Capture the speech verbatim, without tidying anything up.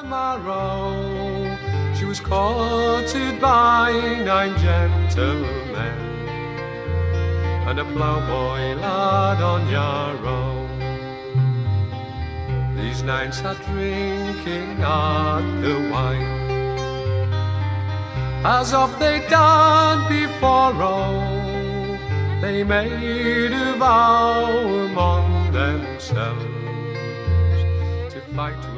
morrow she was courted by nine gentlemen and a ploughboy lad on Yarrow. These nine sat drinking at the wine, as of they done before. Oh, they made a vow among themselves to fight